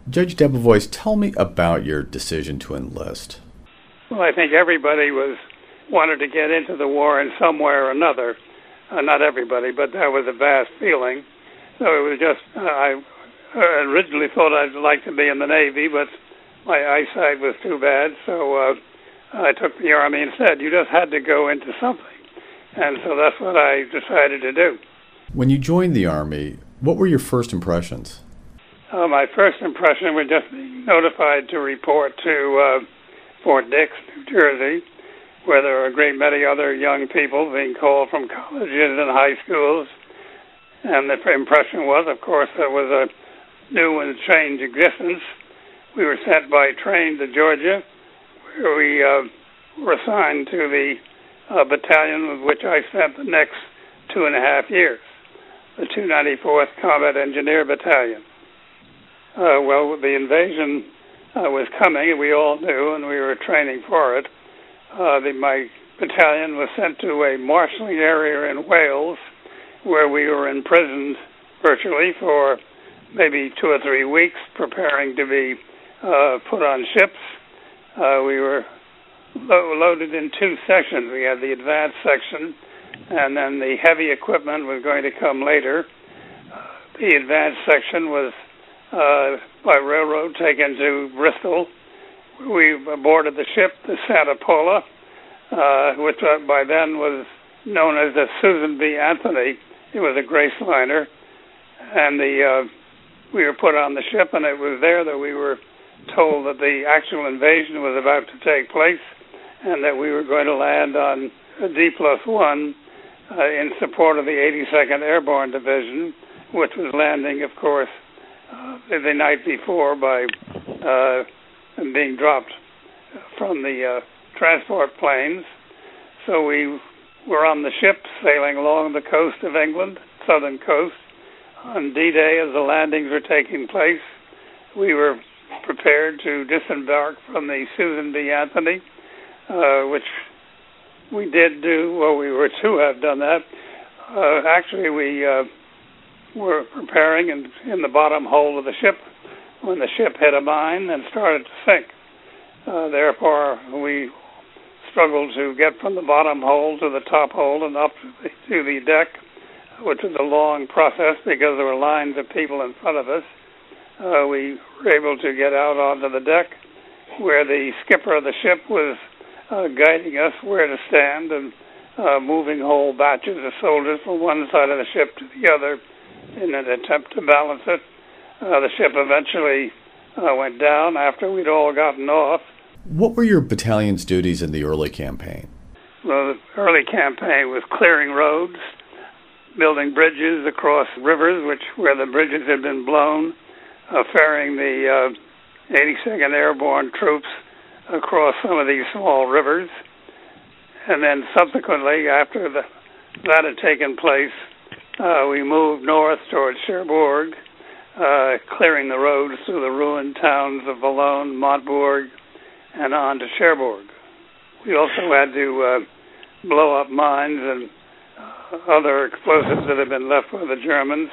Judge Debevoise, tell me about your decision to enlist. Well, I think everybody wanted to get into the war in some way or another. Not everybody, but that was a vast feeling. So it was just, I originally thought I'd like to be in the Navy, but my eyesight was too bad, so I took the Army instead. You just had to go into something. And so that's what I decided to do. When you joined the Army, what were your first impressions? My first impression was just being notified to report to Fort Dix, New Jersey, where there were a great many other young people being called from colleges and high schools. And the impression was, of course, there was a new and strange existence. We were sent by train to Georgia, where we were assigned to the battalion with which I spent the next 2.5 years, the 294th Combat Engineer Battalion. Well, the invasion was coming, and we all knew, and we were training for it. My battalion was sent to a marshalling area in Wales, where we were imprisoned virtually for maybe 2 or 3 weeks, preparing to be put on ships. We were loaded in 2 sections. We had the advanced section, and then the heavy equipment was going to come later. The advanced section was by railroad taken to Bristol. We boarded the ship, the Santa Paula, which by then was known as the Susan B. Anthony. It was a grace liner, and we were put on the ship, and it was there that we were told that the actual invasion was about to take place, and that we were going to land on D+1 in support of the 82nd Airborne Division, which was landing, of course, the night before by being dropped from the transport planes. So we were on the ship sailing along the coast of England, southern coast. On D-Day, as the landings were taking place, we were prepared to disembark from the Susan B. Anthony, which we did do. Well, we were to have done that. Actually, we were preparing in the bottom hold of the ship when the ship hit a mine and started to sink. Therefore, we struggled to get from the bottom hold to the top hold and up to the deck, which was a long process because there were lines of people in front of us. We were able to get out onto the deck where the skipper of the ship was guiding us where to stand and moving whole batches of soldiers from one side of the ship to the other in an attempt to balance it. The ship eventually went down after we'd all gotten off. What were your battalion's duties in the early campaign? Well, the early campaign was clearing roads, building bridges across rivers where the bridges had been blown, ferrying the 82nd Airborne troops across some of these small rivers. And then subsequently, after that had taken place, we moved north towards Cherbourg, clearing the roads through the ruined towns of Boulogne, Montbourg, and on to Cherbourg. We also had to blow up mines and other explosives that had been left by the Germans,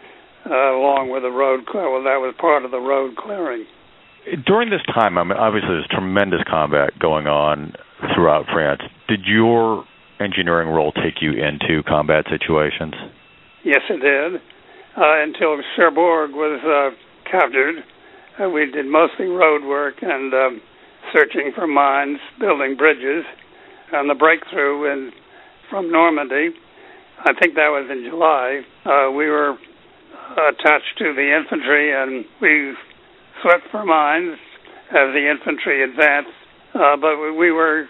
along with the road. Well, that was part of the road clearing. During this time, I mean, obviously there's tremendous combat going on throughout France. Did your engineering role take you into combat situations? Yes, it did. Until Cherbourg was captured, we did mostly road work and searching for mines, building bridges. On the breakthrough from Normandy, I think that was in July, we were attached to the infantry, and we swept for mines as the infantry advanced. But we were,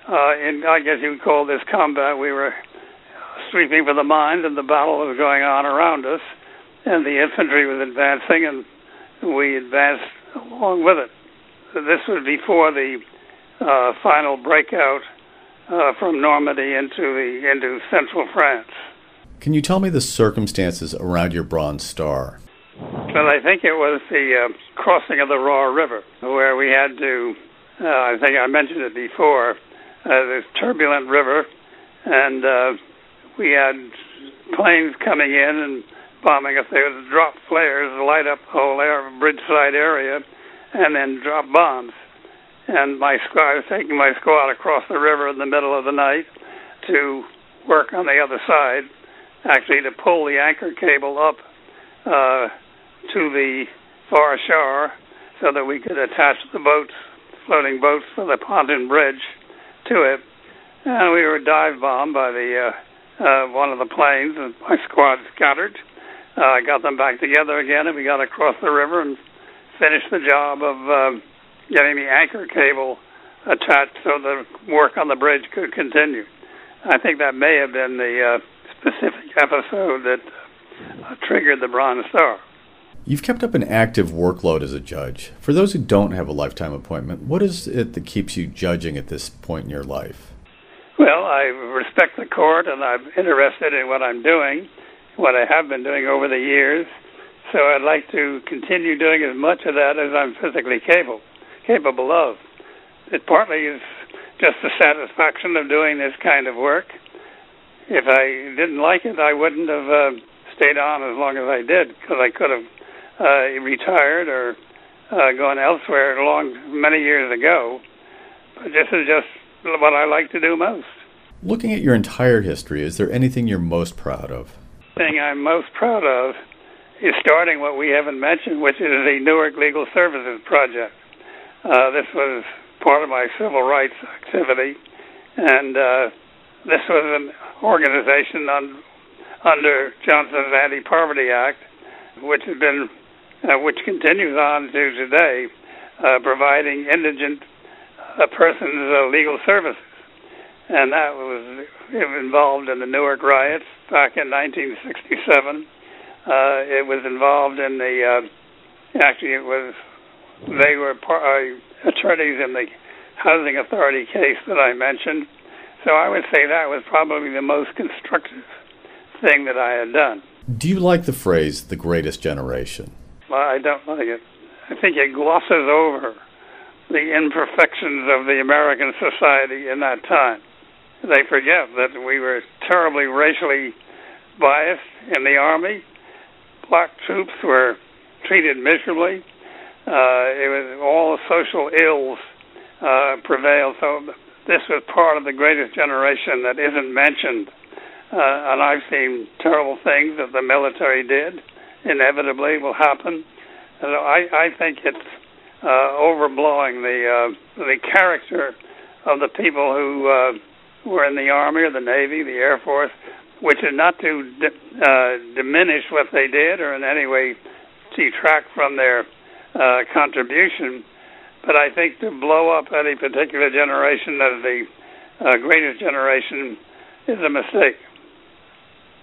I guess you would call this combat, we were sweeping for the mines, and the battle was going on around us, and the infantry was advancing, and we advanced along with it. So this was before the final breakout from Normandy into central France. Can you tell me the circumstances around your Bronze Star? Well, I think it was the crossing of the Roer River, where we had to, I think I mentioned it before, this turbulent river, and we had planes coming in and bombing us. They would drop flares, light up the whole bridgeside area, and then drop bombs. And I was taking my squad across the river in the middle of the night to work on the other side, actually to pull the anchor cable up to the far shore so that we could attach the boats, floating boats for the pontoon bridge to it. And we were dive bombed by the one of the planes, and my squad scattered. I got them back together again, and we got across the river and finished the job of getting the anchor cable attached so the work on the bridge could continue. I think that may have been the specific episode that triggered the Bronze Star. You've kept up an active workload as a judge. For those who don't have a lifetime appointment, what is it that keeps you judging at this point in your life? Well, I respect the court, and I'm interested in what I'm doing, what I have been doing over the years. So I'd like to continue doing as much of that as I'm physically capable of. It partly is just the satisfaction of doing this kind of work. If I didn't like it, I wouldn't have stayed on as long as I did, because I could have retired or gone elsewhere many years ago. But this is just what I like to do most. Looking at your entire history, is there anything you're most proud of? The thing I'm most proud of is starting what we haven't mentioned, which is the Newark Legal Services Project. This was part of my civil rights activity, and this was an organization under Johnson's Anti-Poverty Act, which continues on to today, providing indigent persons legal services. And that was involved in the Newark riots back in 1967. It was involved in they were attorneys in the Housing Authority case that I mentioned. So I would say that was probably the most constructive thing that I had done. Do you like the phrase, the greatest generation? Well, I don't like it. I think it glosses over the imperfections of the American society in that time. They forget that we were terribly racially biased in the Army. Black troops were treated miserably. It was all the social ills prevailed. So this was part of the greatest generation that isn't mentioned. And I've seen terrible things that the military did. Inevitably will happen. So I think it's overblowing the character of the people who were in the Army or the Navy, the Air Force, which is not to diminish what they did or in any way detract from their contribution, but I think to blow up any particular generation as the greatest generation is a mistake.